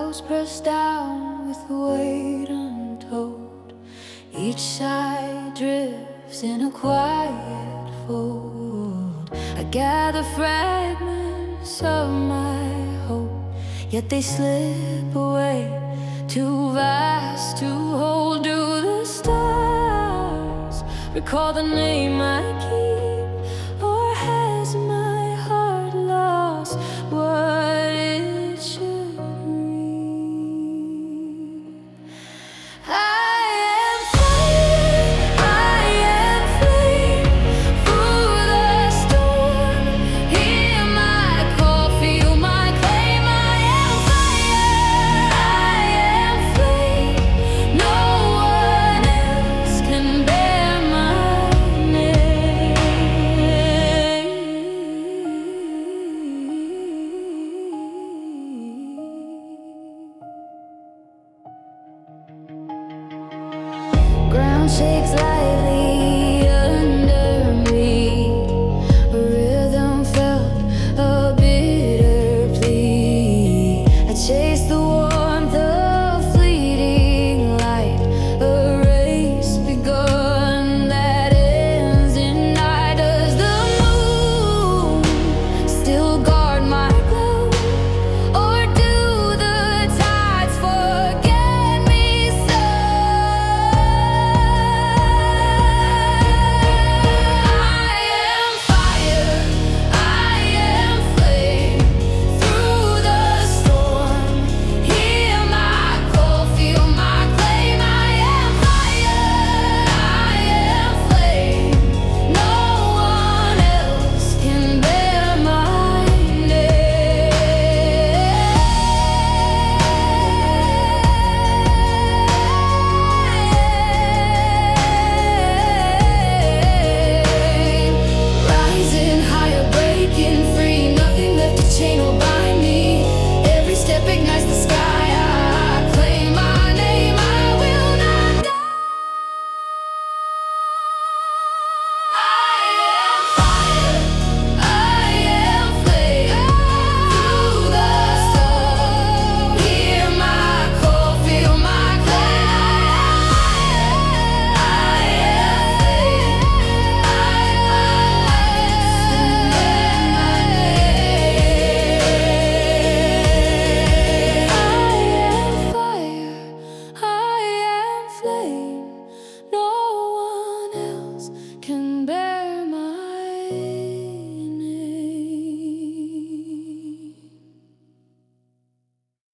clouds pressed down with weight untold. Each side drifts in a quiet fold. I gather fragments of my hope, yet they slip away, too vast to hold. Do the stars recall the name I keep?